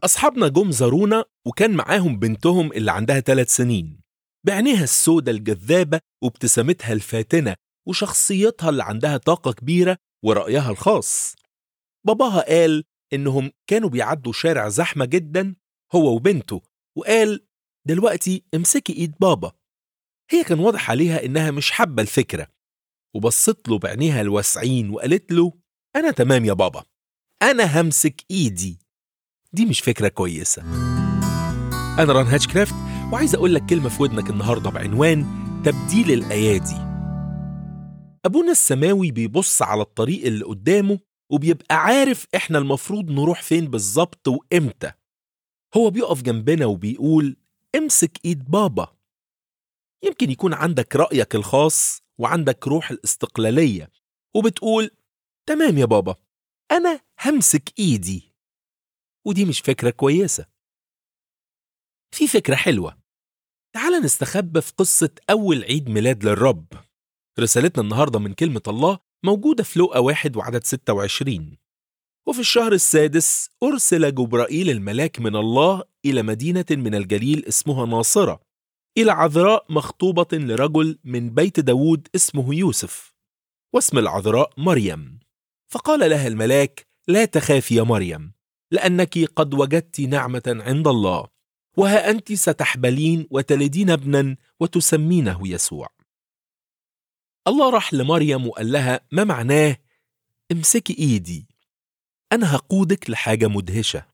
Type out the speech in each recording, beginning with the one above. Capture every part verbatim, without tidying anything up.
أصحابنا جم زارونا وكان معاهم بنتهم اللي عندها ثلاث سنين، بعينيها السودة الجذابة وابتسامتها الفاتنة وشخصيتها اللي عندها طاقة كبيرة ورأيها الخاص. باباها قال إنهم كانوا بيعدوا شارع زحمة جدا هو وبنته، وقال دلوقتي امسكي إيد بابا. هي كان واضح عليها إنها مش حابة الفكرة، وبصت له بعينيها الواسعين وقالت له أنا تمام يا بابا، أنا همسك إيدي. دي مش فكرة كويسة. أنا ران هاتشكرافت، وعايز أقول لك كلمة في ودنك النهاردة بعنوان تبديل الأيادي. أبونا السماوي بيبص على الطريق اللي قدامه وبيبقى عارف إحنا المفروض نروح فين بالظبط وإمتى. هو بيقف جنبنا وبيقول امسك إيد بابا. يمكن يكون عندك رأيك الخاص وعندك روح الاستقلالية وبتقول تمام يا بابا، أنا همسك إيدي. ودي مش فكرة كويسة. في فكرة حلوة. تعال نستخبى في قصة أول عيد ميلاد للرب. رسالتنا النهاردة من كلمة الله موجودة في لوقا واحد وعدد ستة وعشرين. وفي الشهر السادس أرسل جبرائيل الملاك من الله إلى مدينة من الجليل اسمها ناصرة، إلى عذراء مخطوبة لرجل من بيت داود اسمه يوسف، واسم العذراء مريم. فقال لها الملاك لا تخافي يا مريم، لأنك قد وجدت نعمة عند الله، وها أنت ستحبلين وتلدين ابنا وتسمينه يسوع. الله راح لمريم وقال لها ما معناه امسكي إيدي، أنا هقودك لحاجة مدهشة.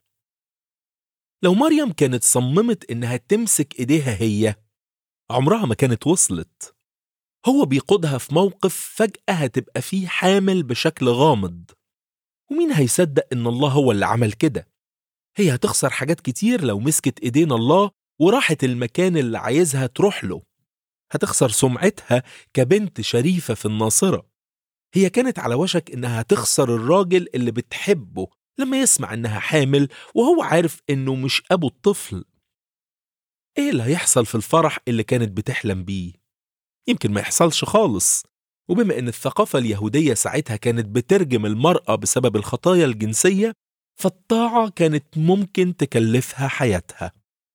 لو مريم كانت صممت إنها تمسك إيديها هي، عمرها ما كانت وصلت. هو بيقودها في موقف فجأة هتبقى فيه حامل بشكل غامض، ومين هيصدق إن الله هو اللي عمل كده؟ هي هتخسر حاجات كتير لو مسكت إيدين الله وراحت المكان اللي عايزها تروح له. هتخسر سمعتها كبنت شريفة في الناصرة. هي كانت على وشك إنها تخسر الراجل اللي بتحبه لما يسمع إنها حامل وهو عارف إنه مش أبو الطفل. إيه اللي هيحصل في الفرح اللي كانت بتحلم بيه؟ يمكن ما يحصلش خالص. وبما إن الثقافة اليهودية ساعتها كانت بترجم المرأة بسبب الخطايا الجنسية، فالطاعة كانت ممكن تكلفها حياتها.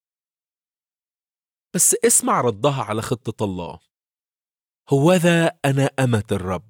بس اسمع ردها على خطة الله. هوذا أنا أمة الرب.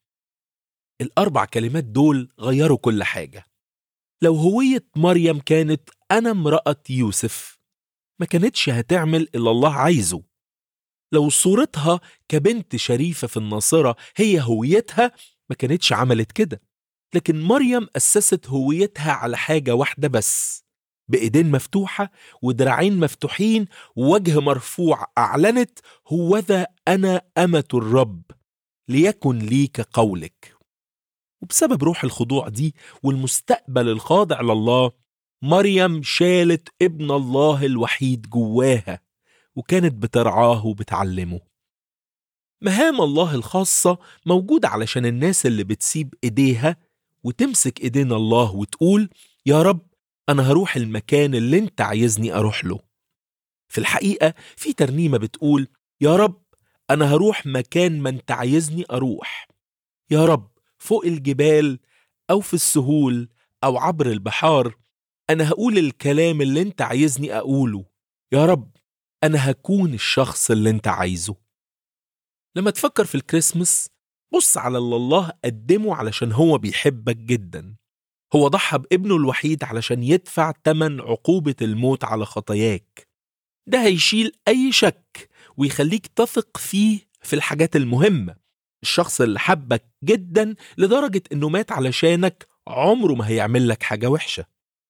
الأربع كلمات دول غيروا كل حاجة. لو هوية مريم كانت أنا امرأة يوسف، ما كانتش هتعمل اللي الله عايزه. لو صورتها كبنت شريفة في الناصرة هي هويتها، ما كانتش عملت كده. لكن مريم أسست هويتها على حاجة واحدة بس، بإيدين مفتوحة ودراعين مفتوحين ووجه مرفوع، أعلنت هوذا أنا أمة الرب، ليكن لي كقولك. وبسبب روح الخضوع دي والمستقبل الخاضع لله، مريم شالت ابن الله الوحيد جواها وكانت بترعاه وبتعلمه. مهام الله الخاصة موجودة علشان الناس اللي بتسيب إيديها وتمسك إيدين الله وتقول يا رب أنا هروح المكان اللي أنت عايزني أروح له. في الحقيقة في ترنيمة بتقول يا رب أنا هروح مكان ما أنت عايزني أروح. يا رب فوق الجبال أو في السهول أو عبر البحار، أنا هقول الكلام اللي أنت عايزني أقوله. يا رب أنا هكون الشخص اللي أنت عايزه. لما تفكر في الكريسماس، بص على اللي الله قدمه علشان هو بيحبك جدا. هو ضحى بابنه الوحيد علشان يدفع تمن عقوبة الموت على خطاياك. ده هيشيل أي شك ويخليك تثق فيه في الحاجات المهمة. الشخص اللي حبك جدا لدرجة إنه مات علشانك عمره ما هيعمل لك حاجة وحشة.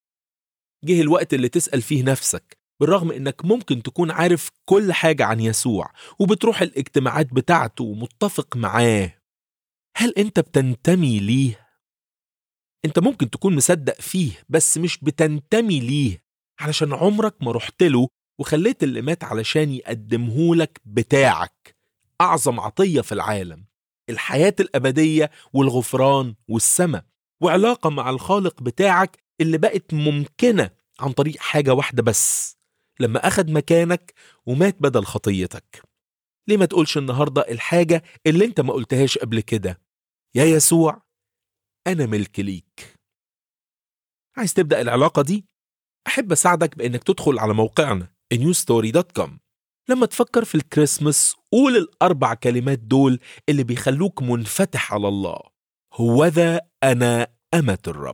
جه الوقت اللي تسأل فيه نفسك، بالرغم إنك ممكن تكون عارف كل حاجة عن يسوع وبتروح الاجتماعات بتاعته ومتفق معاه، هل أنت بتنتمي ليه؟ أنت ممكن تكون مصدق فيه بس مش بتنتمي ليه، علشان عمرك ما رحت له وخليت اللي مات علشان يقدمهولك بتاعك، أعظم عطية في العالم، الحياة الأبدية والغفران والسماء، وعلاقة مع الخالق بتاعك اللي بقت ممكنة عن طريق حاجة واحدة بس، لما أخد مكانك ومات بدل خطيتك. ليه ما تقولش النهاردة الحاجة اللي انت ما قلتهاش قبل كده؟ يا يسوع أنا ملك ليك. عايز تبدأ العلاقة دي؟ أحب أساعدك بأنك تدخل على موقعنا نيو ستوري دوت كوم. لما تفكر في الكريسماس قول الأربع كلمات دول اللي بيخلوك منفتح على الله: هوذا أنا أمة الرب.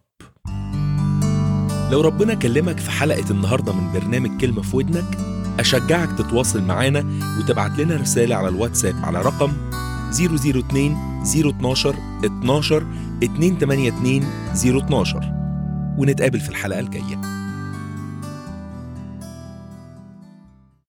لو ربنا كلمك في حلقة النهاردة من برنامج كلمة في ودنك، أشجعك تتواصل معانا وتبعت لنا رسالة على الواتساب على رقم صفر صفر اتنين صفر اتناشر اتناشر اتنين تمانية اتنين صفر اتناشر، ونتقابل في الحلقة الجاية.